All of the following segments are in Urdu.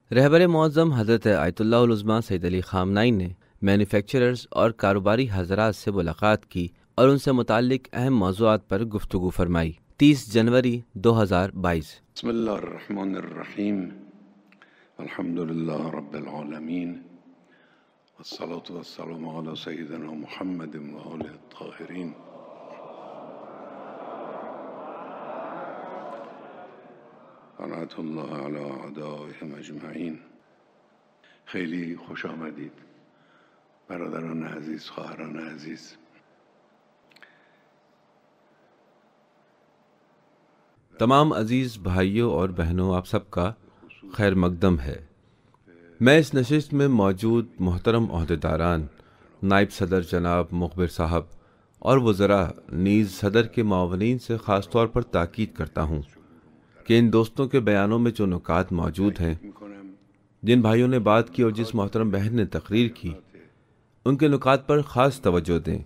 رہبر معظم حضرت آیت اللہ العظمیٰ سید علی خامنہئی نے مینوفیکچررز اور کاروباری حضرات سے ملاقات کی اور ان سے متعلق اہم موضوعات پر گفتگو فرمائی۔ 30 جنوری 2022۔ بسم اللہ الرحمن الرحیم، الحمد للہ رب العالمین، والصلاة والسلام علی سیدنا محمد وآلہ الطاہرین۔ لعنت اللہ علی اعدائهم اجمعین۔ خیلی خوش آمدید برادران عزیز، خواهران عزیز۔ تمام عزیز بھائیوں اور بہنوں، آپ سب کا خیر مقدم ہے۔ میں اس نشست میں موجود محترم عہدیداران، نائب صدر جناب مخبر صاحب اور وزراء نیز صدر کے معاونین سے خاص طور پر تاکید کرتا ہوں کہ ان دوستوں کے بیانوں میں جو نکات موجود ہیں، جن بھائیوں نے بات کی اور جس محترم بہن نے تقریر کی، ان کے نکات پر خاص توجہ دیں۔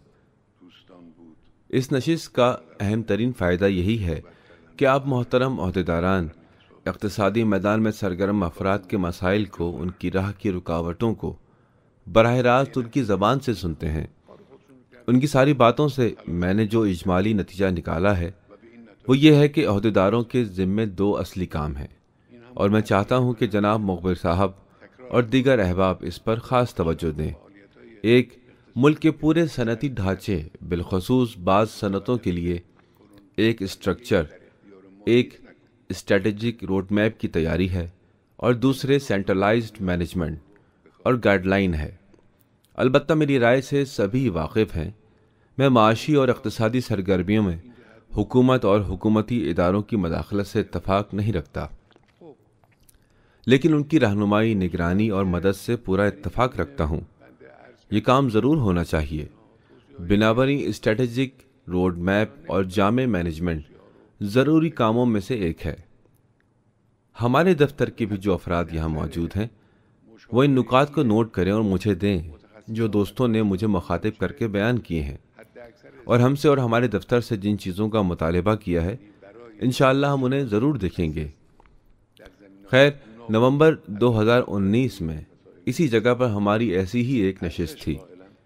اس نشست کا اہم ترین فائدہ یہی ہے کہ آپ محترم عہدیداران اقتصادی میدان میں سرگرم افراد کے مسائل کو، ان کی راہ کی رکاوٹوں کو براہ راست ان کی زبان سے سنتے ہیں۔ ان کی ساری باتوں سے میں نے جو اجمالی نتیجہ نکالا ہے وہ یہ ہے کہ عہدیداروں کے ذمے 2 اصلی کام ہیں، اور میں چاہتا ہوں کہ جناب مخبر صاحب اور دیگر احباب اس پر خاص توجہ دیں۔ ایک، ملک کے پورے صنعتی ڈھانچے بالخصوص بعض صنعتوں کے لیے ایک اسٹرکچر، ایک اسٹریٹجک روڈ میپ کی تیاری ہے، اور دوسرے سینٹرلائزڈ مینجمنٹ اور گائیڈ لائن ہے۔ البتہ میری رائے سے سبھی واقف ہیں، میں معاشی اور اقتصادی سرگرمیوں میں حکومت اور حکومتی اداروں کی مداخلت سے اتفاق نہیں رکھتا، لیکن ان کی رہنمائی، نگرانی اور مدد سے پورا اتفاق رکھتا ہوں۔ یہ کام ضرور ہونا چاہیے۔ بنابراً اسٹریٹجک روڈ میپ اور جامع مینجمنٹ ضروری کاموں میں سے ایک ہے۔ ہمارے دفتر کے بھی جو افراد یہاں موجود ہیں وہ ان نکات کو نوٹ کریں اور مجھے دیں جو دوستوں نے مجھے مخاطب کر کے بیان کیے ہیں، اور ہم سے اور ہمارے دفتر سے جن چیزوں کا مطالبہ کیا ہے انشاءاللہ ہم انہیں ضرور دیکھیں گے۔ خیر، نومبر 2019 میں اسی جگہ پر ہماری ایسی ہی ایک نشست تھی۔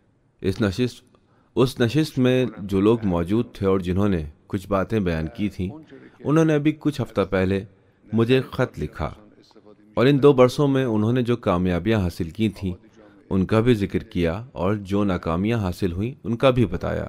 اس نشست میں جو لوگ موجود تھے اور جنہوں نے کچھ باتیں بیان کی تھیں، انہوں نے ابھی کچھ ہفتہ پہلے مجھے خط لکھا، اور ان 2 برسوں میں انہوں نے جو کامیابیاں حاصل کی تھیں ان کا بھی ذکر کیا، اور جو ناکامیاں حاصل ہوئیں ان کا بھی بتایا۔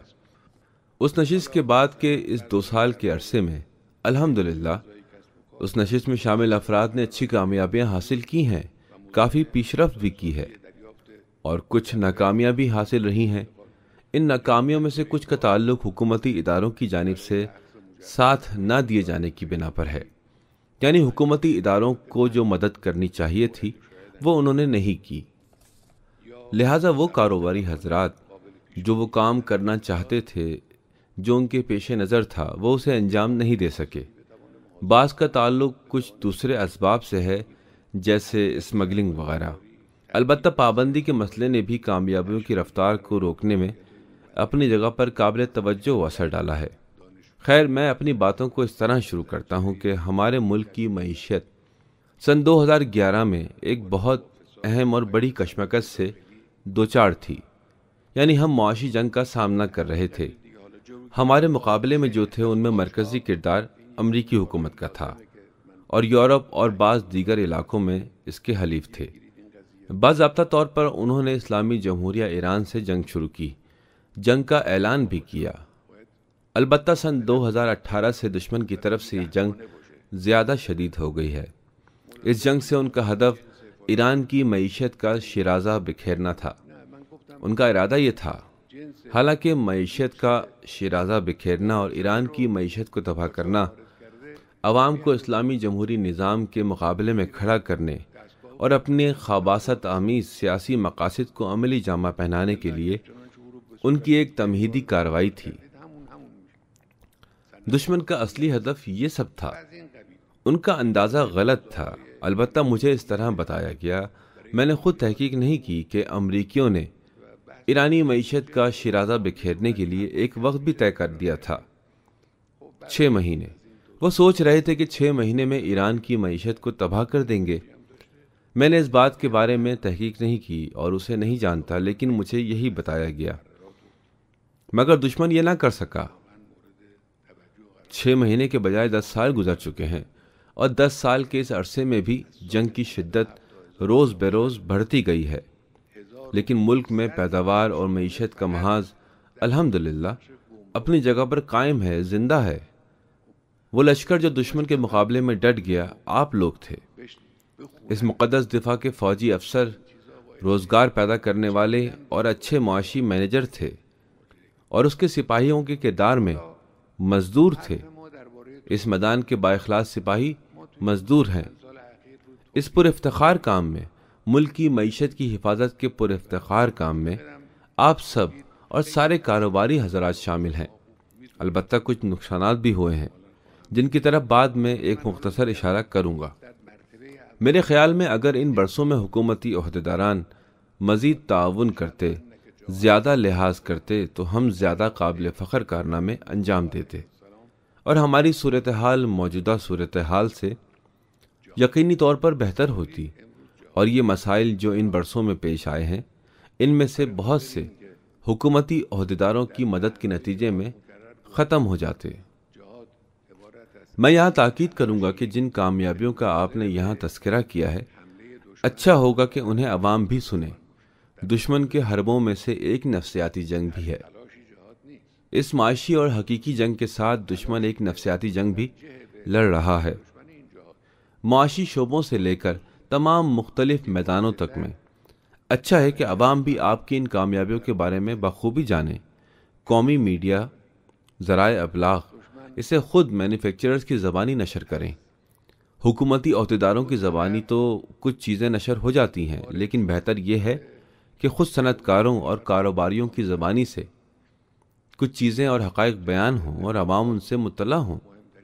اس نشست کے بعد کے اس 2 سال کے عرصے میں الحمدللہ اس نشست میں شامل افراد نے اچھی کامیابیاں حاصل کی ہیں، کافی پیش رفت بھی کی ہے، اور کچھ ناکامیاں بھی حاصل رہی ہیں۔ ان ناکامیوں میں سے کچھ کا تعلق حکومتی اداروں کی جانب سے ساتھ نہ دیے جانے کی بنا پر ہے، یعنی حکومتی اداروں کو جو مدد کرنی چاہیے تھی وہ انہوں نے نہیں کی، لہٰذا وہ کاروباری حضرات جو وہ کام کرنا چاہتے تھے، جو ان کے پیش نظر تھا، وہ اسے انجام نہیں دے سکے۔ بعض کا تعلق کچھ دوسرے اسباب سے ہے، جیسے اسمگلنگ وغیرہ۔ البتہ پابندی کے مسئلے نے بھی کامیابیوں کی رفتار کو روکنے میں اپنی جگہ پر قابل توجہ اثر ڈالا ہے۔ خیر، میں اپنی باتوں کو اس طرح شروع کرتا ہوں کہ ہمارے ملک کی معیشت سن 2011 میں ایک بہت اہم اور بڑی کشمکش سے دوچار تھی، یعنی ہم معاشی جنگ کا سامنا کر رہے تھے۔ ہمارے مقابلے میں جو تھے ان میں مرکزی کردار امریکی حکومت کا تھا، اور یورپ اور بعض دیگر علاقوں میں اس کے حلیف تھے۔ باضابطہ طور پر انہوں نے اسلامی جمہوریہ ایران سے جنگ شروع کی، جنگ کا اعلان بھی کیا۔ البتہ سن 2018 سے دشمن کی طرف سے یہ جنگ زیادہ شدید ہو گئی ہے۔ اس جنگ سے ان کا ہدف ایران کی معیشت کا شیرازہ بکھیرنا تھا۔ ان کا ارادہ یہ تھا، حالانکہ معیشت کا شیرازہ بکھیرنا اور ایران کی معیشت کو تباہ کرنا عوام کو اسلامی جمہوری نظام کے مقابلے میں کھڑا کرنے اور اپنے خباثت آمیز سیاسی مقاصد کو عملی جامہ پہنانے کے لیے ان کی ایک تمہیدی کارروائی تھی۔ دشمن کا اصلی ہدف یہ سب تھا۔ ان کا اندازہ غلط تھا، البتہ مجھے اس طرح بتایا گیا، میں نے خود تحقیق نہیں کی، کہ امریکیوں نے ایرانی معیشت کا شیرازہ بکھیرنے کے لیے ایک وقت بھی طے کر دیا تھا، 6 مہینے۔ وہ سوچ رہے تھے کہ 6 مہینے میں ایران کی معیشت کو تباہ کر دیں گے، میں نے اس بات کے بارے میں تحقیق نہیں کی اور اسے نہیں جانتا، لیکن مجھے یہی بتایا گیا۔ مگر دشمن یہ نہ کر سکا۔ 6 مہینے کے بجائے 10 سال گزر چکے ہیں، اور 10 سال کے اس عرصے میں بھی جنگ کی شدت روز بے روز بڑھتی گئی ہے، لیکن ملک میں پیداوار اور معیشت کا محاذ الحمدللہ اپنی جگہ پر قائم ہے، زندہ ہے۔ وہ لشکر جو دشمن کے مقابلے میں ڈٹ گیا آپ لوگ تھے۔ اس مقدس دفاع کے فوجی افسر روزگار پیدا کرنے والے اور اچھے معاشی مینیجر تھے، اور اس کے سپاہیوں کے کردار میں مزدور تھے۔ اس میدان کے بااخلاص سپاہی مزدور ہیں۔ اس پر افتخار کام میں، ملک کی معیشت کی حفاظت کے پر افتخار کام میں آپ سب اور سارے کاروباری حضرات شامل ہیں۔ البتہ کچھ نقصانات بھی ہوئے ہیں، جن کی طرف بعد میں ایک مختصر اشارہ کروں گا۔ میرے خیال میں اگر ان برسوں میں حکومتی عہدیداران مزید تعاون کرتے، زیادہ لحاظ کرتے، تو ہم زیادہ قابل فخر کارنامے انجام دیتے، اور ہماری صورتحال موجودہ صورتحال سے یقینی طور پر بہتر ہوتی، اور یہ مسائل جو ان برسوں میں پیش آئے ہیں، ان میں سے بہت سے حکومتی عہدیداروں کی مدد کے نتیجے میں ختم ہو جاتے۔ میں یہاں تاکید کروں گا کہ جن کامیابیوں کا آپ نے یہاں تذکرہ کیا ہے، اچھا ہوگا کہ انہیں عوام بھی سنیں۔ دشمن کے حربوں میں سے ایک نفسیاتی جنگ بھی ہے۔ اس معاشی اور حقیقی جنگ کے ساتھ دشمن ایک نفسیاتی جنگ بھی لڑ رہا ہے، معاشی شعبوں سے لے کر تمام مختلف میدانوں تک میں۔ اچھا ہے کہ عوام بھی آپ کی ان کامیابیوں کے بارے میں بخوبی جانیں۔ قومی میڈیا، ذرائع ابلاغ اسے خود مینوفیکچررز کی زبانی نشر کریں۔ حکومتی عہدیداروں کی زبانی تو کچھ چیزیں نشر ہو جاتی ہیں، لیکن بہتر یہ ہے کہ خود صنعت کاروں اور کاروباریوں کی زبانی سے کچھ چیزیں اور حقائق بیان ہوں اور عوام ان سے مطلع ہوں۔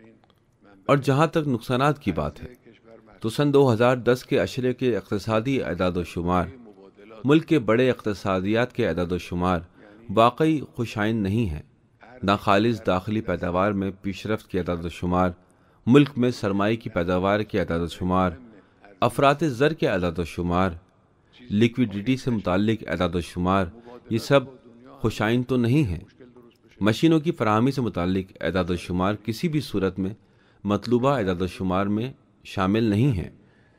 اور جہاں تک نقصانات کی بات ہے، تو سن 2010 کے اشرے کے اقتصادی اعداد و شمار، ملک کے بڑے اقتصادیات کے اعداد و شمار واقعی خوشائند نہیں ہیں۔ ناخالص داخلی پیداوار میں پیش رفت کے اعداد و شمار، ملک میں سرمایہ کی پیداوار کے اعداد و شمار، افراط زر کے اعداد و شمار، لیکویڈیٹی سے متعلق اعداد و شمار، یہ سب خوشائند تو نہیں ہیں۔ مشینوں کی فراہمی سے متعلق اعداد و شمار کسی بھی صورت میں مطلوبہ اعداد و شمار میں شامل نہیں ہیں،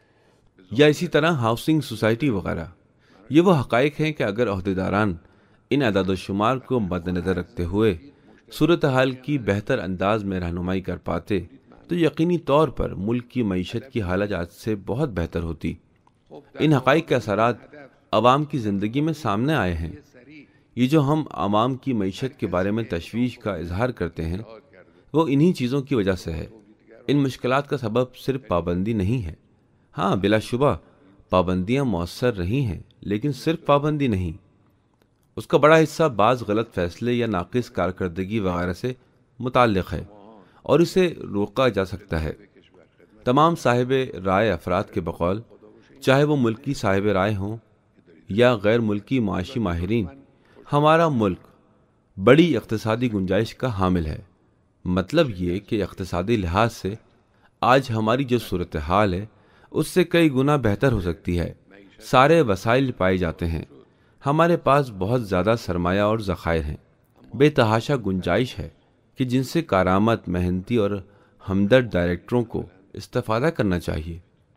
یا اسی طرح ہاؤسنگ سوسائٹی وغیرہ۔ یہ وہ حقائق ہیں کہ اگر عہدیداران ان اعداد و شمار کو مد نظر رکھتے ہوئے صورتحال کی بہتر انداز میں رہنمائی کر پاتے، تو یقینی طور پر ملک کی معیشت کی حالت آج سے بہت بہتر ہوتی۔ ان حقائق کے اثرات عوام کی زندگی میں سامنے آئے ہیں۔ یہ جو ہم عوام کی معیشت کے بارے میں تشویش کا اظہار کرتے ہیں، وہ انہی چیزوں کی وجہ سے ہے۔ ان مشکلات کا سبب صرف پابندی نہیں ہے۔ ہاں، بلا شبہ پابندیاں مؤثر رہی ہیں، لیکن صرف پابندی نہیں، اس کا بڑا حصہ بعض غلط فیصلے یا ناقص کارکردگی وغیرہ سے متعلق ہے، اور اسے روکا جا سکتا ہے۔ تمام صاحب رائے افراد کے بقول، چاہے وہ ملکی صاحب رائے ہوں یا غیر ملکی معاشی ماہرین، ہمارا ملک بڑی اقتصادی گنجائش کا حامل ہے۔ مطلب یہ کہ اقتصادی لحاظ سے آج ہماری جو صورتحال ہے، اس سے کئی گنا بہتر ہو سکتی ہے۔ سارے وسائل پائے جاتے ہیں، ہمارے پاس بہت زیادہ سرمایہ اور ذخائر ہیں، بے تحاشا گنجائش ہے کہ جن سے کارآمد، محنتی اور ہمدرد ڈائریکٹروں کو استفادہ کرنا چاہیے۔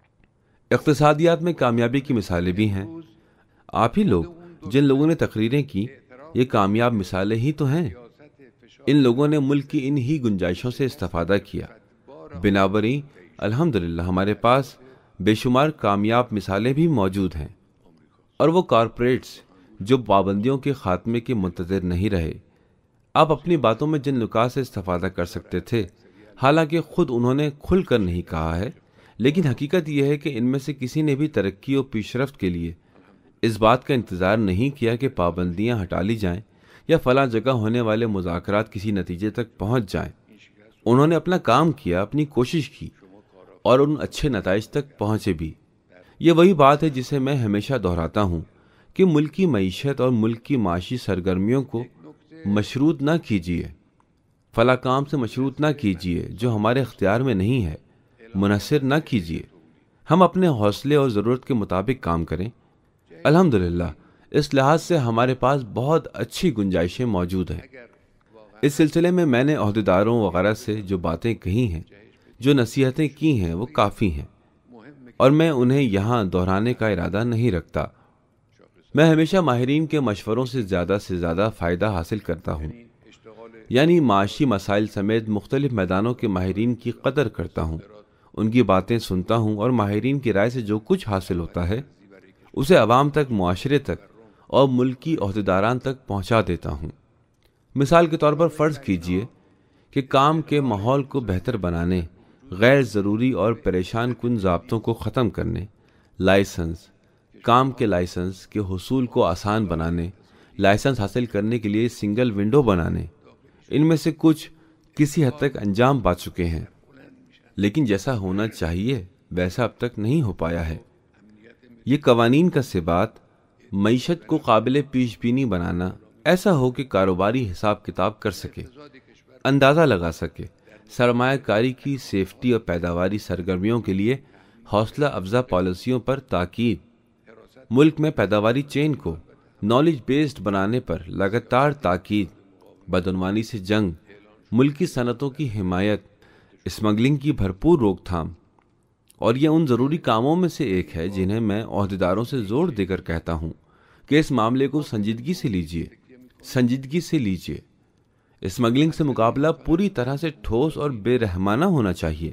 اقتصادیات میں کامیابی کی مثالیں بھی ہیں۔ آپ ہی لوگ جن لوگوں نے تقریریں کی، یہ کامیاب مثالیں ہی تو ہیں۔ ان لوگوں نے ملک کی ان ہی گنجائشوں سے استفادہ کیا۔ بنابراین الحمدللہ ہمارے پاس بے شمار کامیاب مثالیں بھی موجود ہیں۔ اور وہ کارپوریٹس جو پابندیوں کے خاتمے کے منتظر نہیں رہے، آپ اپنی باتوں میں جن نکات سے استفادہ کر سکتے تھے، حالانکہ خود انہوں نے کھل کر نہیں کہا ہے، لیکن حقیقت یہ ہے کہ ان میں سے کسی نے بھی ترقی و پیش رفت کے لیے اس بات کا انتظار نہیں کیا کہ پابندیاں ہٹا لی جائیں یا فلاں جگہ ہونے والے مذاکرات کسی نتیجے تک پہنچ جائیں۔ انہوں نے اپنا کام کیا، اپنی کوشش کی، اور ان اچھے نتائج تک پہنچے بھی۔ یہ وہی بات ہے جسے میں ہمیشہ دہراتا ہوں کہ ملک کی معیشت اور ملک کی معاشی سرگرمیوں کو مشروط نہ کیجیے، فلاں کام سے مشروط نہ کیجیے جو ہمارے اختیار میں نہیں ہے، منحصر نہ کیجیے، ہم اپنے حوصلے اور ضرورت کے مطابق کام کریں۔ الحمدللہ اس لحاظ سے ہمارے پاس بہت اچھی گنجائشیں موجود ہیں۔ اس سلسلے میں نے عہدیداروں وغیرہ سے جو باتیں کہی ہیں، جو نصیحتیں کی ہیں، وہ کافی ہیں اور میں انہیں یہاں دہرانے کا ارادہ نہیں رکھتا۔ میں ہمیشہ ماہرین کے مشوروں سے زیادہ فائدہ حاصل کرتا ہوں، یعنی معاشی مسائل سمیت مختلف میدانوں کے ماہرین کی قدر کرتا ہوں، ان کی باتیں سنتا ہوں اور ماہرین کی رائے سے جو کچھ حاصل ہوتا ہے اسے عوام تک، معاشرے تک اور ملکی عہدیداران تک پہنچا دیتا ہوں۔ مثال کے طور پر فرض کیجئے کہ کام کے ماحول کو بہتر بنانے، غیر ضروری اور پریشان کن ضابطوں کو ختم کرنے، کام کے لائسنس کے حصول کو آسان بنانے، لائسنس حاصل کرنے کے لیے سنگل ونڈو بنانے، ان میں سے کچھ کسی حد تک انجام پا چکے ہیں، لیکن جیسا ہونا چاہیے ویسا اب تک نہیں ہو پایا ہے۔ یہ قوانین کا ثبات، معیشت کو قابل پیش بینی بنانا، ایسا ہو کہ کاروباری حساب کتاب کر سکے، اندازہ لگا سکے، سرمایہ کاری کی سیفٹی اور پیداواری سرگرمیوں کے لیے حوصلہ افزا پالیسیوں پر تاکید، ملک میں پیداواری چین کو نالج بیسڈ بنانے پر لگاتار تاکید، بدعنوانی سے جنگ، ملکی صنعتوں کی حمایت، اسمگلنگ کی بھرپور روک تھام، اور یہ ان ضروری کاموں میں سے ایک ہے جنہیں میں عہدیداروں سے زور دے کر کہتا ہوں کہ اس معاملے کو سنجیدگی سے لیجیے۔ اسمگلنگ سے مقابلہ پوری طرح سے ٹھوس اور بے رحمانہ ہونا چاہیے۔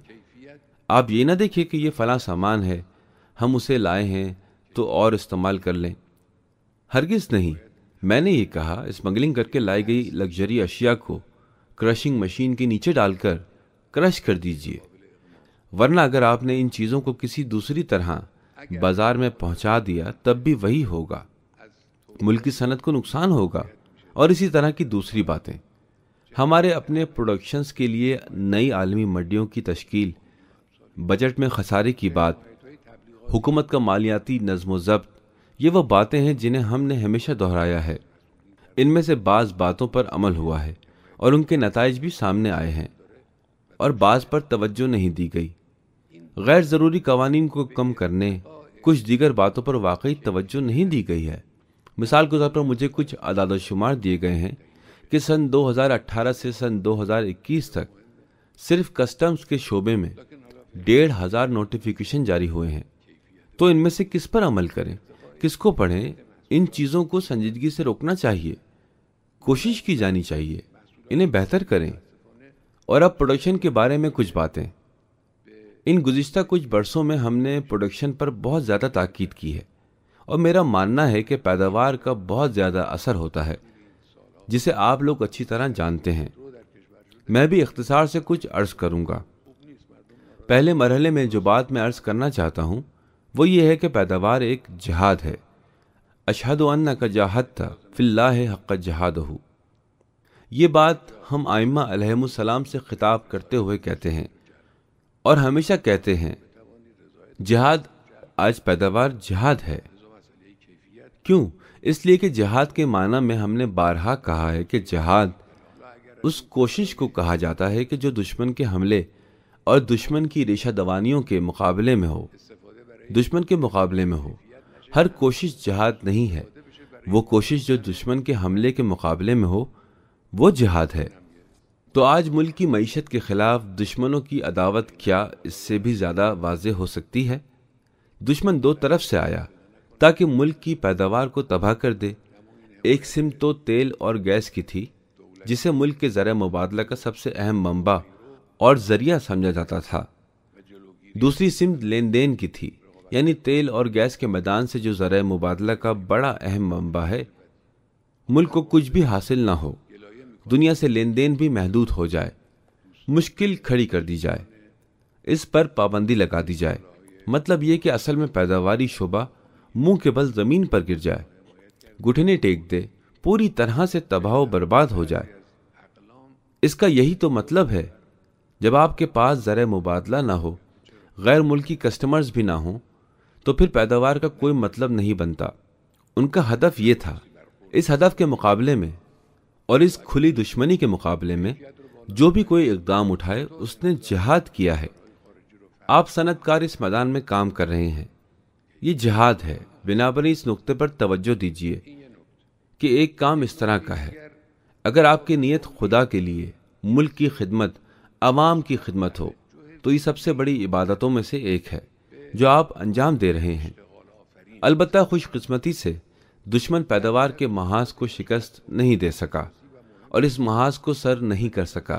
آپ یہ نہ دیکھیں کہ یہ فلاں سامان ہے، ہم اسے لائے ہیں تو اور استعمال کر لیں۔ ہرگز نہیں۔ میں نے یہ کہا اسمگلنگ کر کے لائی گئی لگژری اشیاء کو کرشنگ مشین کے نیچے ڈال کر کرش کر دیجیے، ورنہ اگر آپ نے ان چیزوں کو کسی دوسری طرح بازار میں پہنچا دیا تب بھی وہی ہوگا، ملکی صنعت کو نقصان ہوگا، اور اسی طرح کی دوسری باتیں۔ ہمارے اپنے پروڈکشنز کے لیے نئی عالمی منڈیوں کی تشکیل، بجٹ میں خسارے کی بات، حکومت کا مالیاتی نظم و ضبط، یہ وہ باتیں ہیں جنہیں ہم نے ہمیشہ دہرایا ہے۔ ان میں سے بعض باتوں پر عمل ہوا ہے اور ان کے نتائج بھی سامنے آئے ہیں، اور بعض پر توجہ نہیں دی گئی۔ غیر ضروری قوانین کو کم کرنے، کچھ دیگر باتوں پر واقعی توجہ نہیں دی گئی ہے۔ مثال کے طور پر مجھے کچھ اعداد و شمار دیے گئے ہیں کہ سن 2018 سے سن 2021 تک صرف کسٹمز کے شعبے میں 1500 نوٹیفیکیشن جاری ہوئے ہیں۔ تو ان میں سے کس پر عمل کریں، کس کو پڑھیں؟ ان چیزوں کو سنجیدگی سے روکنا چاہیے، کوشش کی جانی چاہیے، انہیں بہتر کریں۔ اور اب پروڈکشن کے بارے میں کچھ باتیں۔ ان گزشتہ کچھ برسوں میں ہم نے پروڈکشن پر بہت زیادہ تاکید کی ہے، اور میرا ماننا ہے کہ پیداوار کا بہت زیادہ اثر ہوتا ہے، جسے آپ لوگ اچھی طرح جانتے ہیں۔ میں بھی اختصار سے کچھ عرض کروں گا۔ پہلے مرحلے میں جو بات میں عرض کرنا چاہتا ہوں وہ یہ ہے کہ پیداوار ایک جہاد ہے۔ اشہد انک جاہدت فی اللہ حق جہادہ۔ یہ بات ہم ائمہ علیہم السلام سے خطاب کرتے ہوئے کہتے ہیں اور ہمیشہ کہتے ہیں۔ جہاد، آج پیداوار جہاد ہے۔ کیوں؟ اس لیے کہ جہاد کے معنی میں ہم نے بارہا کہا ہے کہ جہاد اس کوشش کو کہا جاتا ہے کہ جو دشمن کے حملے اور دشمن کی ریشہ دوانیوں کے مقابلے میں ہو، ہر کوشش جہاد نہیں ہے۔ وہ کوشش جو دشمن کے حملے کے مقابلے میں ہو وہ جہاد ہے۔ تو آج ملک کی معیشت کے خلاف دشمنوں کی عداوت کیا اس سے بھی زیادہ واضح ہو سکتی ہے؟ دشمن دو طرف سے آیا تاکہ ملک کی پیداوار کو تباہ کر دے۔ ایک سمت تو تیل اور گیس کی تھی، جسے ملک کے زرع مبادلہ کا سب سے اہم منبع اور ذریعہ سمجھا جاتا تھا۔ دوسری سمت لین دین کی تھی، یعنی تیل اور گیس کے میدان سے جو زرع مبادلہ کا بڑا اہم منبع ہے، ملک کو کچھ بھی حاصل نہ ہو، دنیا سے لین دین بھی محدود ہو جائے، مشکل کھڑی کر دی جائے، اس پر پابندی لگا دی جائے۔ مطلب یہ کہ اصل میں پیداواری شعبہ منہ کے بل زمین پر گر جائے، گھٹنے ٹیک دے، پوری طرح سے تباہ و برباد ہو جائے۔ اس کا یہی تو مطلب ہے۔ جب آپ کے پاس زرع مبادلہ نہ ہو، غیر ملکی کسٹمرز بھی نہ ہوں، تو پھر پیداوار کا کوئی مطلب نہیں بنتا۔ ان کا ہدف یہ تھا۔ اس ہدف کے مقابلے میں اور اس کھلی دشمنی کے مقابلے میں جو بھی کوئی اقدام اٹھائے اس نے جہاد کیا ہے۔ آپ صنعت کار اس میدان میں کام کر رہے ہیں، یہ جہاد ہے۔ بنابراً اس نقطے پر توجہ دیجیے کہ ایک کام اس طرح کا ہے، اگر آپ کی نیت خدا کے لیے، ملک کی خدمت، عوام کی خدمت ہو تو یہ سب سے بڑی عبادتوں میں سے ایک ہے جو آپ انجام دے رہے ہیں۔ البتہ خوش قسمتی سے دشمن پیداوار کے محاذ کو شکست نہیں دے سکا اور اس محاذ کو سر نہیں کر سکا۔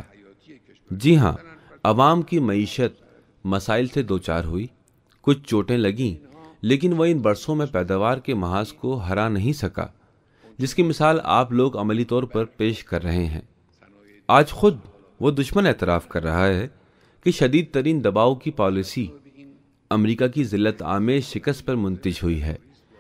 جی ہاں، عوام کی معیشت مسائل سے دوچار ہوئی، کچھ چوٹیں لگیں، لیکن وہ ان برسوں میں پیداوار کے محاذ کو ہرا نہیں سکا، جس کی مثال آپ لوگ عملی طور پر پیش کر رہے ہیں۔ آج خود وہ دشمن اعتراف کر رہا ہے کہ شدید ترین دباؤ کی پالیسی امریکہ کی ذلت آمیز شکست پر منتج ہوئی ہے۔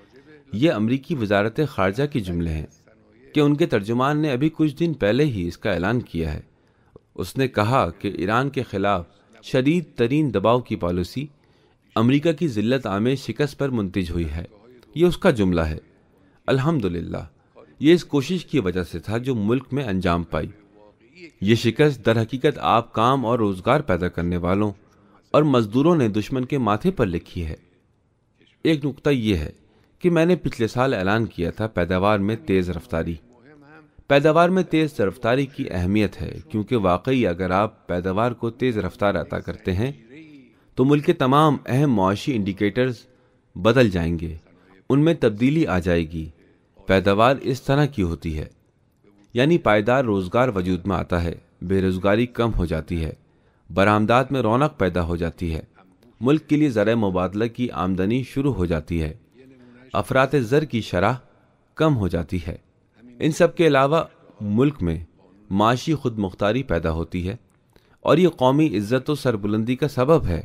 یہ امریکی وزارت خارجہ کے جملے ہیں کہ ان کے ترجمان نے ابھی کچھ دن پہلے ہی اس کا اعلان کیا ہے۔ اس نے کہا کہ ایران کے خلاف شدید ترین دباؤ کی پالیسی امریکہ کی ذلت آمیز شکست پر منتج ہوئی ہے۔ یہ اس کا جملہ ہے۔ الحمدللہ یہ اس کوشش کی وجہ سے تھا جو ملک میں انجام پائی۔ یہ شکست در حقیقت آپ کام اور روزگار پیدا کرنے والوں اور مزدوروں نے دشمن کے ماتھے پر لکھی ہے۔ ایک نقطہ یہ ہے کہ میں نے پچھلے سال اعلان کیا تھا پیداوار میں تیز رفتاری۔ پیداوار میں تیز رفتاری کی اہمیت ہے کیونکہ واقعی اگر آپ پیداوار کو تیز رفتار عطا کرتے ہیں تو ملک کے تمام اہم معاشی انڈیکیٹرز بدل جائیں گے، ان میں تبدیلی آ جائے گی۔ پیداوار اس طرح کی ہوتی ہے، یعنی پائیدار روزگار وجود میں آتا ہے، بے روزگاری کم ہو جاتی ہے، برآمدات میں رونق پیدا ہو جاتی ہے، ملک کے لیے زرعِ مبادلہ کی آمدنی شروع ہو جاتی ہے، افراط زر کی شرح کم ہو جاتی ہے۔ ان سب کے علاوہ ملک میں معاشی خود مختاری پیدا ہوتی ہے اور یہ قومی عزت و سربلندی کا سبب ہے۔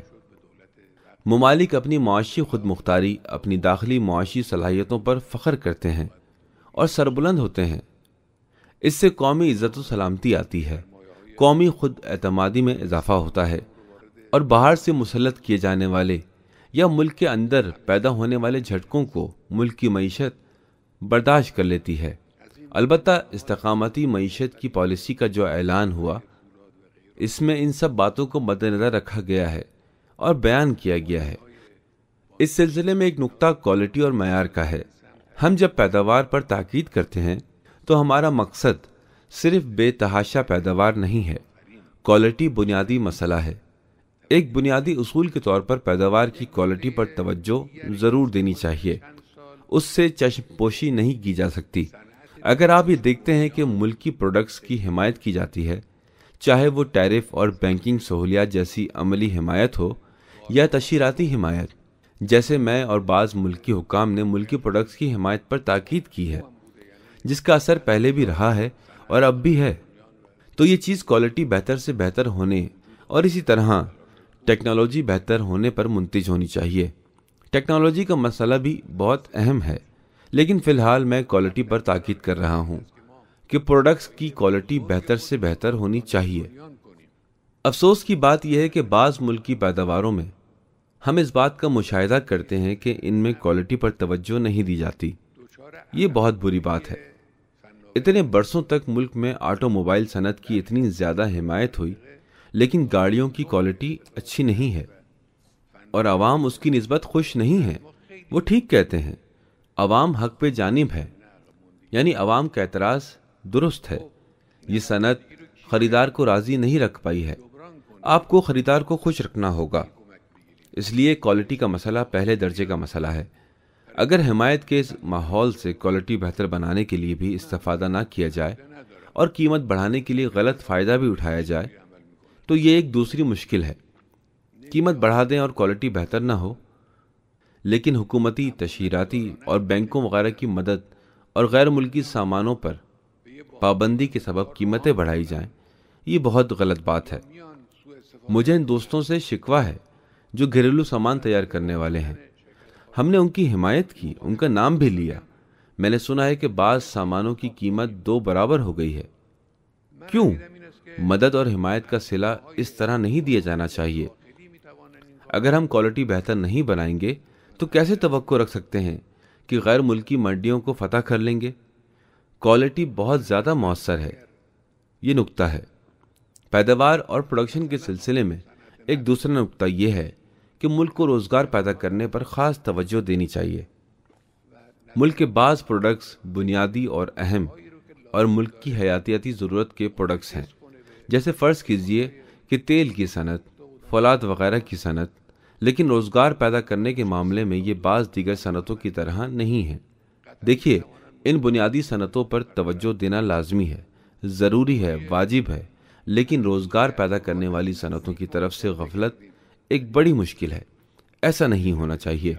ممالک اپنی معاشی خود مختاری، اپنی داخلی معاشی صلاحیتوں پر فخر کرتے ہیں اور سربلند ہوتے ہیں۔ اس سے قومی عزت و سلامتی آتی ہے، قومی خود اعتمادی میں اضافہ ہوتا ہے اور باہر سے مسلط کیے جانے والے یا ملک کے اندر پیدا ہونے والے جھٹکوں کو ملک کی معیشت برداشت کر لیتی ہے۔ البتہ استقامتی معیشت کی پالیسی کا جو اعلان ہوا، اس میں ان سب باتوں کو مد نظر رکھا گیا ہے اور بیان کیا گیا ہے۔ اس سلسلے میں ایک نقطہ کوالٹی اور معیار کا ہے۔ ہم جب پیداوار پر تاکید کرتے ہیں تو ہمارا مقصد صرف بے تحاشا پیداوار نہیں ہے۔ کوالٹی بنیادی مسئلہ ہے۔ ایک بنیادی اصول کے طور پر پیداوار کی کوالٹی پر توجہ ضرور دینی چاہیے، اس سے چشم پوشی نہیں کی جا سکتی۔ اگر آپ یہ دیکھتے ہیں کہ ملکی پروڈکٹس کی حمایت کی جاتی ہے، چاہے وہ ٹیرف اور بینکنگ سہولیات جیسی عملی حمایت ہو یا تشہیراتی حمایت، جیسے میں اور بعض ملکی حکام نے ملکی پروڈکٹس کی حمایت پر تاکید کی ہے، جس کا اثر پہلے بھی رہا ہے اور اب بھی ہے، تو یہ چیز کوالٹی بہتر سے بہتر ہونے اور اسی طرح ٹیکنالوجی بہتر ہونے پر منتج ہونی چاہیے۔ ٹیکنالوجی کا مسئلہ بھی بہت اہم ہے، لیکن فی الحال میں کوالٹی پر تاکید کر رہا ہوں کہ پروڈکٹس کی کوالٹی بہتر سے بہتر ہونی چاہیے۔ افسوس کی بات یہ ہے کہ بعض ملکی پیداواروں میں ہم اس بات کا مشاہدہ کرتے ہیں کہ ان میں کوالٹی پر توجہ نہیں دی جاتی۔ یہ بہت بری بات ہے۔ اتنے برسوں تک ملک میں آٹو موبائل صنعت کی اتنی زیادہ حمایت ہوئی، لیکن گاڑیوں کی کوالٹی اچھی نہیں ہے اور عوام اس کی نسبت خوش نہیں ہے۔ وہ ٹھیک کہتے ہیں، عوام حق پہ جانب ہے، یعنی عوام کا اعتراض درست ہے۔ یہ صنعت خریدار کو راضی نہیں رکھ پائی ہے۔ آپ کو خریدار کو خوش رکھنا ہوگا، اس لیے کوالٹی کا مسئلہ پہلے درجے کا مسئلہ ہے۔ اگر حمایت کے اس ماحول سے کوالٹی بہتر بنانے کے لیے بھی استفادہ نہ کیا جائے اور قیمت بڑھانے کے لیے غلط فائدہ بھی اٹھایا جائے تو یہ ایک دوسری مشکل ہے۔ قیمت بڑھا دیں اور کوالٹی بہتر نہ ہو، لیکن حکومتی، تشہیراتی اور بینکوں وغیرہ کی مدد اور غیر ملکی سامانوں پر پابندی کے سبب قیمتیں بڑھائی جائیں، یہ بہت غلط بات ہے۔ مجھے ان دوستوں سے شکوہ ہے جو گھریلو سامان تیار کرنے والے ہیں۔ ہم نے ان کی حمایت کی، ان کا نام بھی لیا۔ میں نے سنا ہے کہ بعض سامانوں کی قیمت 2 برابر ہو گئی ہے۔ کیوں؟ مدد اور حمایت کا صلہ اس طرح نہیں دیا جانا چاہیے۔ اگر ہم کوالٹی بہتر نہیں بنائیں گے تو کیسے توقع رکھ سکتے ہیں کہ غیر ملکی منڈیوں کو فتح کر لیں گے؟ کوالٹی بہت زیادہ مؤثر ہے۔ یہ نقطہ ہے۔ پیداوار اور پروڈکشن کے سلسلے میں ایک دوسرا نقطہ یہ ہے کہ ملک کو روزگار پیدا کرنے پر خاص توجہ دینی چاہیے۔ ملک کے بعض پروڈکٹس بنیادی اور اہم اور ملک کی حیاتیاتی ضرورت کے پروڈکٹس ہیں، جیسے فرض کیجئے کہ تیل کی صنعت، فولاد وغیرہ کی صنعت، لیکن روزگار پیدا کرنے کے معاملے میں یہ بعض دیگر صنعتوں کی طرح نہیں ہے۔ دیکھیے، ان بنیادی صنعتوں پر توجہ دینا لازمی ہے، ضروری ہے، واجب ہے، لیکن روزگار پیدا کرنے والی صنعتوں کی طرف سے غفلت ایک بڑی مشکل ہے۔ ایسا نہیں ہونا چاہیے۔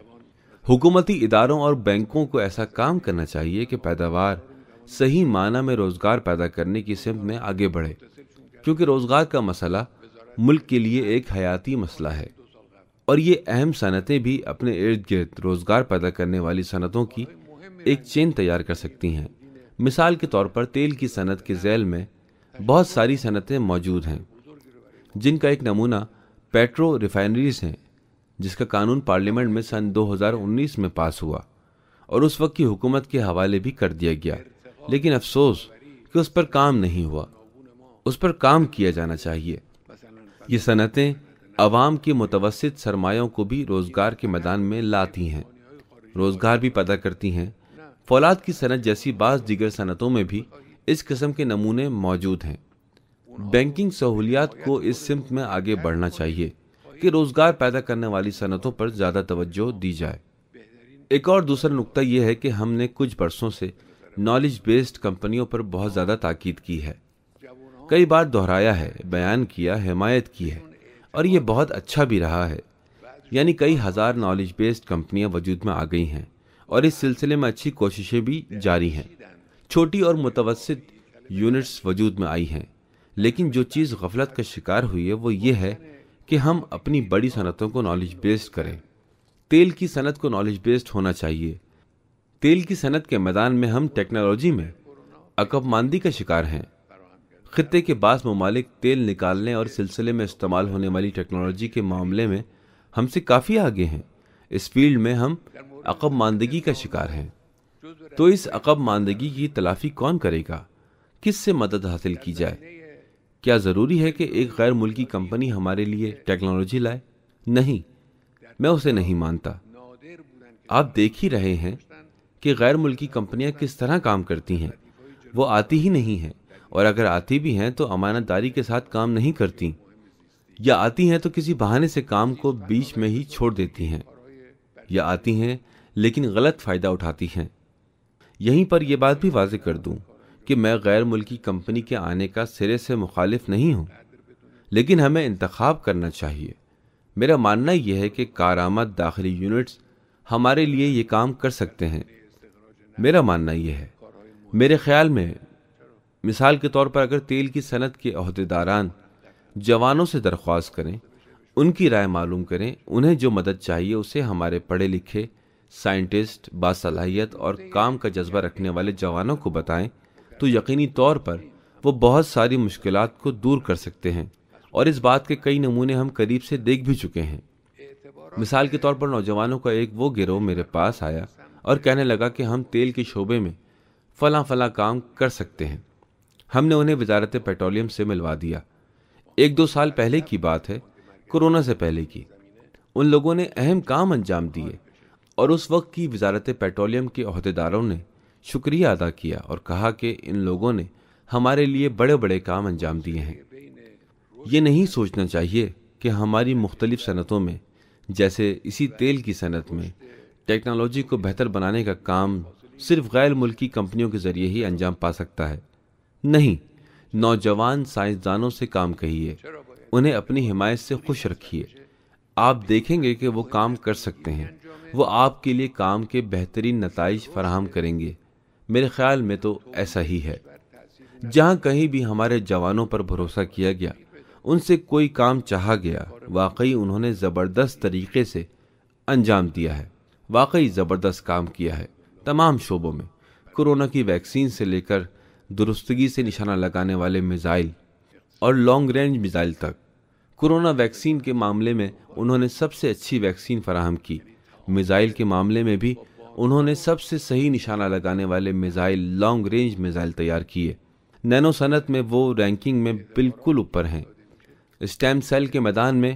حکومتی اداروں اور بینکوں کو ایسا کام کرنا چاہیے کہ پیداوار صحیح معنی میں روزگار پیدا کرنے کی سمت میں آگے بڑھے، کیونکہ روزگار کا مسئلہ ملک کے لیے ایک حیاتی مسئلہ ہے، اور یہ اہم صنعتیں بھی اپنے ارد گرد روزگار پیدا کرنے والی صنعتوں کی ایک چین تیار کر سکتی ہیں۔ مثال کے طور پر تیل کی صنعت کے ذیل میں بہت ساری صنعتیں موجود ہیں، جن کا ایک نمونہ پیٹرو ریفائنریز ہیں، جس کا قانون پارلیمنٹ میں سن 2019 میں پاس ہوا اور اس وقت کی حکومت کے حوالے بھی کر دیا گیا، لیکن افسوس کہ اس پر کام نہیں ہوا۔ اس پر کام کیا جانا چاہیے۔ یہ صنعتیں عوام کے متوسط سرمایوں کو بھی روزگار کے میدان میں لاتی ہیں، روزگار بھی پیدا کرتی ہیں۔ فولاد کی صنعت جیسی بعض دیگر صنعتوں میں بھی اس قسم کے نمونے موجود ہیں۔ بینکنگ سہولیات کو اس سمت میں آگے بڑھنا چاہیے کہ روزگار پیدا کرنے والی صنعتوں پر زیادہ توجہ دی جائے۔ ایک اور دوسرا نقطہ یہ ہے کہ ہم نے کچھ برسوں سے نالج بیسڈ کمپنیوں پر بہت زیادہ تاکید کی ہے، کئی بار دہرایا ہے، بیان کیا، حمایت کی ہے، اور یہ بہت اچھا بھی رہا ہے۔ یعنی کئی ہزار نالج بیسڈ کمپنیاں وجود میں آ گئی ہیں، اور اس سلسلے میں اچھی کوششیں بھی جاری ہیں۔ چھوٹی اور متوسط یونٹس وجود میں آئی ہیں، لیکن جو چیز غفلت کا شکار ہوئی ہے وہ یہ ہے کہ ہم اپنی بڑی صنعتوں کو نالج بیسڈ کریں۔ تیل کی صنعت کو نالج بیسڈ ہونا چاہیے۔ تیل کی صنعت کے میدان میں ہم ٹیکنالوجی میں عقب ماندی کا شکار ہیں۔ خطے کے بعض ممالک تیل نکالنے اور سلسلے میں استعمال ہونے والی ٹیکنالوجی کے معاملے میں ہم سے کافی آگے ہیں۔ اس فیلڈ میں ہم عقب ماندگی کا شکار ہیں۔ تو اس عقب ماندگی کی تلافی کون کرے گا؟ کس سے مدد حاصل کی جائے؟ کیا ضروری ہے کہ ایک غیر ملکی کمپنی ہمارے لیے ٹیکنالوجی لائے؟ نہیں، میں اسے نہیں مانتا۔ آپ دیکھ ہی رہے ہیں کہ غیر ملکی کمپنیاں کس طرح کام کرتی ہیں۔ وہ آتی ہی نہیں ہیں، اور اگر آتی بھی ہیں تو امانت داری کے ساتھ کام نہیں کرتی، یا آتی ہیں تو کسی بہانے سے کام کو بیچ میں ہی چھوڑ دیتی ہیں، یا آتی ہیں لیکن غلط فائدہ اٹھاتی ہیں۔ یہیں پر یہ بات بھی واضح کر دوں کہ میں غیر ملکی کمپنی کے آنے کا سرے سے مخالف نہیں ہوں، لیکن ہمیں انتخاب کرنا چاہیے۔ میرا ماننا یہ ہے کہ کارآمد داخلی یونٹس ہمارے لیے یہ کام کر سکتے ہیں۔ میرا ماننا یہ ہے، میرے خیال میں مثال کے طور پر اگر تیل کی صنعت کے عہدیداران جوانوں سے درخواست کریں، ان کی رائے معلوم کریں، انہیں جو مدد چاہیے اسے ہمارے پڑھے لکھے سائنٹسٹ، باصلاحیت اور کام کا جذبہ رکھنے والے جوانوں کو بتائیں، تو یقینی طور پر وہ بہت ساری مشکلات کو دور کر سکتے ہیں، اور اس بات کے کئی نمونے ہم قریب سے دیکھ بھی چکے ہیں۔ مثال کے طور پر نوجوانوں کا ایک وہ گروہ میرے پاس آیا اور کہنے لگا کہ ہم تیل کے شعبے میں فلاں فلاں کام کر سکتے ہیں۔ ہم نے انہیں وزارت پیٹرولیم سے ملوا دیا۔ 1-2 سال پہلے کی بات ہے، کورونا سے پہلے کی۔ ان لوگوں نے اہم کام انجام دیے، اور اس وقت کی وزارت پیٹرولیم کے عہدیداروں نے شکریہ ادا کیا اور کہا کہ ان لوگوں نے ہمارے لیے بڑے بڑے کام انجام دیے ہیں۔ یہ نہیں سوچنا چاہیے کہ ہماری مختلف صنعتوں میں، جیسے اسی تیل کی صنعت میں، ٹیکنالوجی کو بہتر بنانے کا کام صرف غیر ملکی کمپنیوں کے ذریعے ہی انجام پا سکتا ہے۔ نہیں، نوجوان سائنسدانوں سے کام کہیے، انہیں اپنی حمایت سے خوش رکھیے۔ آپ دیکھیں گے کہ وہ کام کر سکتے ہیں، وہ آپ کے لیے کام کے بہترین نتائج فراہم کریں گے۔ میرے خیال میں تو ایسا ہی ہے۔ جہاں کہیں بھی ہمارے جوانوں پر بھروسہ کیا گیا، ان سے کوئی کام چاہا گیا، واقعی انہوں نے زبردست طریقے سے انجام دیا ہے، واقعی زبردست کام کیا ہے تمام شعبوں میں، کورونا کی ویکسین سے لے کر درستگی سے نشانہ لگانے والے میزائل اور لانگ رینج میزائل تک۔ کورونا ویکسین کے معاملے میں انہوں نے سب سے اچھی ویکسین فراہم کی، میزائل کے معاملے میں بھی انہوں نے سب سے صحیح نشانہ لگانے والے میزائل، لانگ رینج میزائل تیار کیے۔ نینو صنعت میں وہ رینکنگ میں بالکل اوپر ہیں۔ اسٹیم سیل کے میدان میں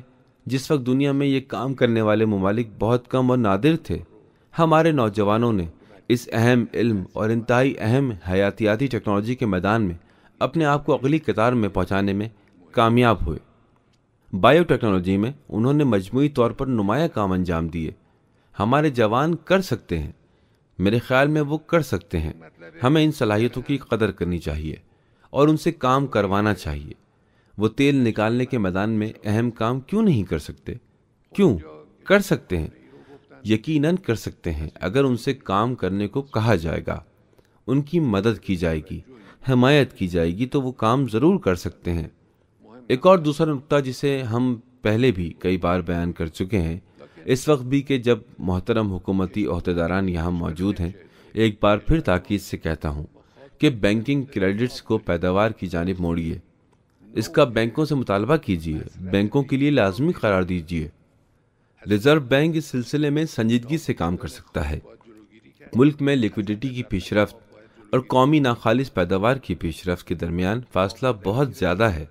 جس وقت دنیا میں یہ کام کرنے والے ممالک بہت کم اور نادر تھے، ہمارے نوجوانوں نے اس اہم علم اور انتہائی اہم حیاتیاتی ٹیکنالوجی کے میدان میں اپنے آپ کو اگلی قطار میں پہنچانے میں کامیاب ہوئے۔ بائیو ٹیکنالوجی میں انہوں نے مجموعی طور پر نمایاں کام انجام دیے۔ ہمارے جوان کر سکتے ہیں، میرے خیال میں وہ کر سکتے ہیں۔ ہمیں ان صلاحیتوں کی قدر کرنی چاہیے اور ان سے کام کروانا چاہیے۔ وہ تیل نکالنے کے میدان میں اہم کام کیوں نہیں کر سکتے؟ کیوں؟ کر سکتے ہیں، یقیناً کر سکتے ہیں۔ اگر ان سے کام کرنے کو کہا جائے گا، ان کی مدد کی جائے گی، حمایت کی جائے گی، تو وہ کام ضرور کر سکتے ہیں۔ ایک اور دوسرا نقطہ جسے ہم پہلے بھی کئی بار بیان کر چکے ہیں، اس وقت بھی کہ جب محترم حکومتی عہدیداران یہاں موجود ہیں، ایک بار پھر تاکید سے کہتا ہوں کہ بینکنگ کریڈٹس کو پیداوار کی جانب موڑیے۔ اس کا بینکوں سے مطالبہ کیجیے، بینکوں کے لیے لازمی قرار دیجیے۔ ریزرو بینک اس سلسلے میں سنجیدگی سے کام کر سکتا ہے۔ ملک میں لیکوڈیٹی کی پیش رفت اور قومی ناخالص پیداوار کی پیش رفت کے درمیان فاصلہ بہت زیادہ ہے۔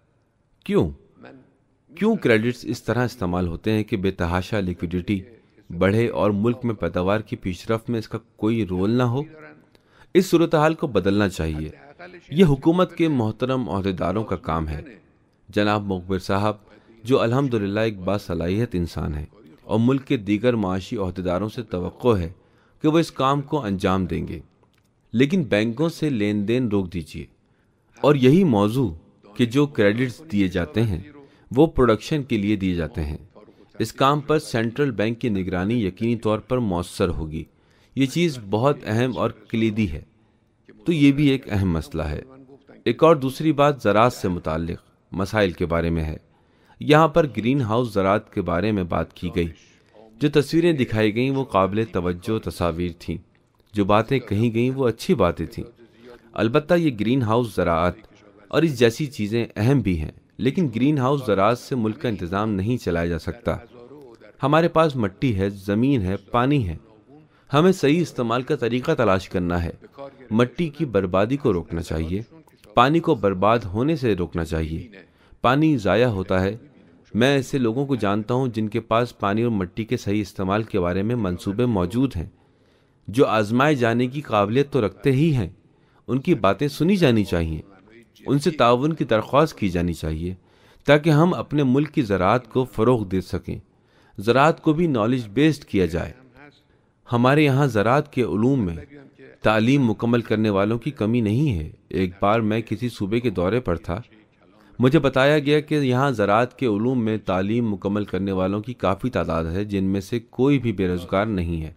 کیوں کریڈٹس اس طرح استعمال ہوتے ہیں کہ بے تحاشا لیکوڈیٹی بڑھے اور ملک میں پیداوار کی پیش رفت میں اس کا کوئی رول نہ ہو؟ اس صورتحال کو بدلنا چاہیے۔ یہ حکومت کے محترم عہدیداروں کا کام ہے۔ جناب مخبر صاحب، جو الحمدللہ ایک باصلاحیت انسان ہے، اور ملک کے دیگر معاشی عہدیداروں سے توقع ہے کہ وہ اس کام کو انجام دیں گے، لیکن بینکوں سے لین دین روک دیجیے۔ اور یہی موضوع کہ جو کریڈٹس دیے جاتے ہیں وہ پروڈکشن کے لیے دیے جاتے ہیں، اس کام پر سینٹرل بینک کی نگرانی یقینی طور پر مؤثر ہوگی۔ یہ چیز بہت اہم اور کلیدی ہے، تو یہ بھی ایک اہم مسئلہ ہے۔ ایک اور دوسری بات زراعت سے متعلق مسائل کے بارے میں ہے۔ یہاں پر گرین ہاؤس زراعت کے بارے میں بات کی گئی۔ جو تصویریں دکھائی گئیں وہ قابل توجہ تصاویر تھیں، جو باتیں کہی گئیں وہ اچھی باتیں تھیں۔ البتہ یہ گرین ہاؤس زراعت اور اس جیسی چیزیں اہم بھی ہیں، لیکن گرین ہاؤس زراعت سے ملک کا انتظام نہیں چلایا جا سکتا۔ ہمارے پاس مٹی ہے، زمین ہے، پانی ہے۔ ہمیں صحیح استعمال کا طریقہ تلاش کرنا ہے۔ مٹی کی بربادی کو روکنا چاہیے، پانی کو برباد ہونے سے روکنا چاہیے۔ پانی ضائع ہوتا ہے۔ میں ایسے لوگوں کو جانتا ہوں جن کے پاس پانی اور مٹی کے صحیح استعمال کے بارے میں منصوبے موجود ہیں، جو آزمائے جانے کی قابلیت تو رکھتے ہی ہیں۔ ان کی باتیں سنی جانی چاہیے، ان سے تعاون کی درخواست کی جانی چاہیے، تاکہ ہم اپنے ملک کی زراعت کو فروغ دے سکیں۔ زراعت کو بھی نالج بیسڈ کیا جائے۔ ہمارے یہاں زراعت کے علوم میں تعلیم مکمل کرنے والوں کی کمی نہیں ہے۔ ایک بار میں کسی صوبے کے دورے پر تھا، مجھے بتایا گیا کہ یہاں زراعت کے علوم میں تعلیم مکمل کرنے والوں کی کافی تعداد ہے، جن میں سے کوئی بھی بے روزگار نہیں ہے۔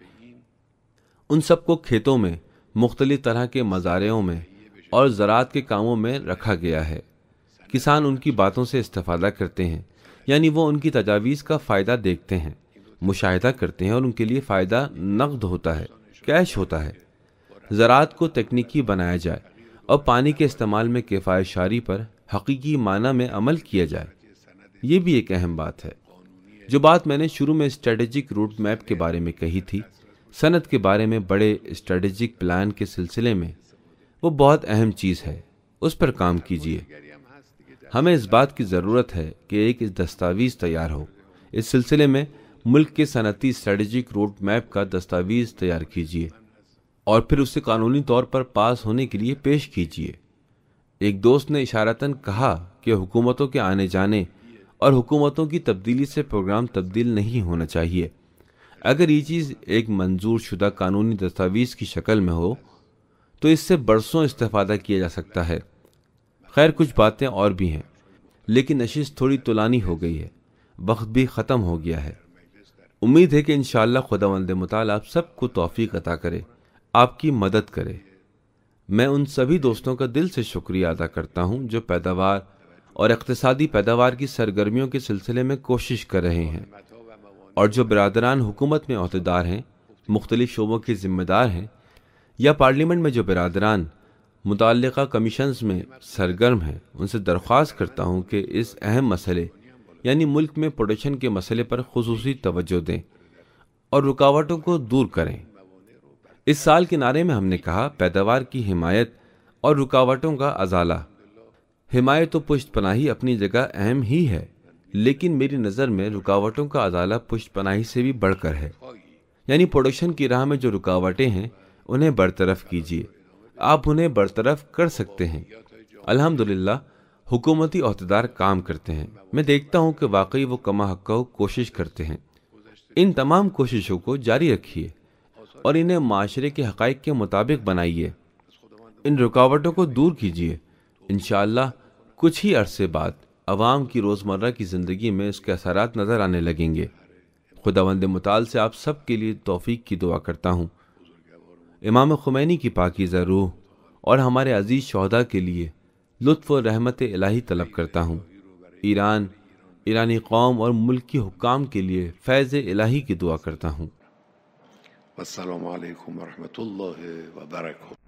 ان سب کو کھیتوں میں، مختلف طرح کے مزارعوں میں اور زراعت کے کاموں میں رکھا گیا ہے۔ کسان ان کی باتوں سے استفادہ کرتے ہیں، یعنی وہ ان کی تجاویز کا فائدہ دیکھتے ہیں، مشاہدہ کرتے ہیں، اور ان کے لیے فائدہ نقد ہوتا ہے، کیش ہوتا ہے۔ زراعت کو تکنیکی بنایا جائے اور پانی کے استعمال میں کفایت شاری پر حقیقی معنی میں عمل کیا جائے۔ یہ بھی ایک اہم بات ہے۔ جو بات میں نے شروع میں اسٹریٹجک روٹ میپ کے بارے میں کہی تھی، صنعت کے بارے میں بڑے اسٹریٹجک پلان کے سلسلے میں، وہ بہت اہم چیز ہے، اس پر کام کیجیے۔ ہمیں اس بات کی ضرورت ہے کہ ایک دستاویز تیار ہو۔ اس سلسلے میں ملک کے صنعتی اسٹریٹجک روٹ میپ کا دستاویز تیار کیجیے اور پھر اسے قانونی طور پر پاس ہونے کے لیے پیش کیجیے۔ ایک دوست نے اشارتاً کہا کہ حکومتوں کے آنے جانے اور حکومتوں کی تبدیلی سے پروگرام تبدیل نہیں ہونا چاہیے۔ اگر یہ چیز ایک منظور شدہ قانونی دستاویز کی شکل میں ہو تو اس سے برسوں استفادہ کیا جا سکتا ہے۔ خیر، کچھ باتیں اور بھی ہیں، لیکن نشست تھوڑی طولانی ہو گئی ہے، وقت بھی ختم ہو گیا ہے۔ امید ہے کہ انشاءاللہ خداوند متعال آپ سب کو توفیق عطا کرے، آپ کی مدد کرے۔ میں ان سبھی دوستوں کا دل سے شکریہ ادا کرتا ہوں جو پیداوار اور اقتصادی پیداوار کی سرگرمیوں کے سلسلے میں کوشش کر رہے ہیں، اور جو برادران حکومت میں عہدیدار ہیں، مختلف شعبوں کے ذمہ دار ہیں، یا پارلیمنٹ میں جو برادران متعلقہ کمیشنز میں سرگرم ہیں، ان سے درخواست کرتا ہوں کہ اس اہم مسئلے یعنی ملک میں پروڈکشن کے مسئلے پر خصوصی توجہ دیں اور رکاوٹوں کو دور کریں۔ اس سال کے نعرے میں ہم نے کہا، پیداوار کی حمایت اور رکاوٹوں کا ازالہ۔ حمایت و پشت پناہی اپنی جگہ اہم ہی ہے، لیکن میری نظر میں رکاوٹوں کا ازالہ پشت پناہی سے بھی بڑھ کر ہے، یعنی پروڈکشن کی راہ میں جو رکاوٹیں ہیں انہیں برطرف کیجیے۔ آپ انہیں برطرف کر سکتے ہیں۔ الحمدللہ حکومتی عہدیدار کام کرتے ہیں، میں دیکھتا ہوں کہ واقعی وہ کما حق کوشش کرتے ہیں۔ ان تمام کوششوں کو جاری رکھیے اور انہیں معاشرے کے حقائق کے مطابق بنائیے۔ ان رکاوٹوں کو دور کیجیے، انشاءاللہ کچھ ہی عرصے بعد عوام کی روزمرہ کی زندگی میں اس کے اثرات نظر آنے لگیں گے۔ خداوند متعال سے آپ سب کے لیے توفیق کی دعا کرتا ہوں۔ امام خمینی کی پاکیزہ روح اور ہمارے عزیز شہداء کے لیے لطف و رحمت الہی طلب کرتا ہوں۔ ایران، ایرانی قوم اور ملک کی حکام کے لیے فیض الہی کی دعا کرتا ہوں۔ والسلام علیکم ورحمۃ اللہ وبرکاتہ۔